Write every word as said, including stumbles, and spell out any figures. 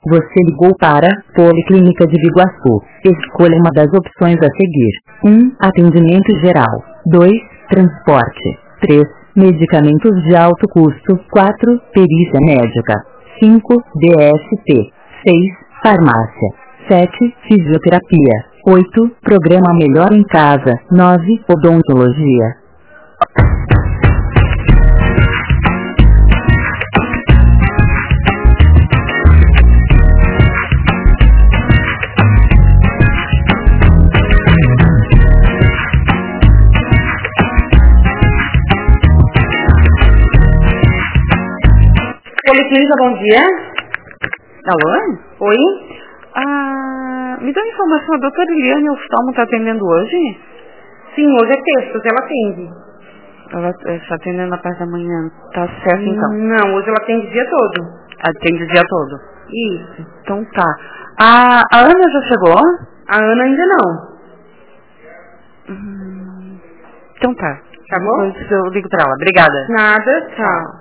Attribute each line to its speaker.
Speaker 1: Você ligou para Policlínica de Biguaçu. Escolha uma das opções a seguir. um. Atendimento geral. dois. Transporte. três. Medicamentos de alto custo. quatro. Perícia médica. cinco. D S T. seis. Farmácia. sete. Fisioterapia. oito. Programa Melhor em Casa. nove. Odontologia.
Speaker 2: Policlínica, bom dia.
Speaker 3: Alô?
Speaker 2: Oi?
Speaker 3: Ah, me dá uma informação, a doutora Eliane Oftalmo está atendendo hoje?
Speaker 2: Sim, hoje é terça, ela atende.
Speaker 3: Ela está atendendo na parte da manhã. Tá certo, então.
Speaker 2: Não, hoje ela atende o dia todo.
Speaker 3: Atende o dia todo?
Speaker 2: Isso.
Speaker 3: Então tá. A, a Ana já chegou?
Speaker 2: A Ana ainda não.
Speaker 3: Hum, então tá.
Speaker 2: Tá bom?
Speaker 3: Depois eu ligo pra ela. Obrigada.
Speaker 2: Nada, tchau.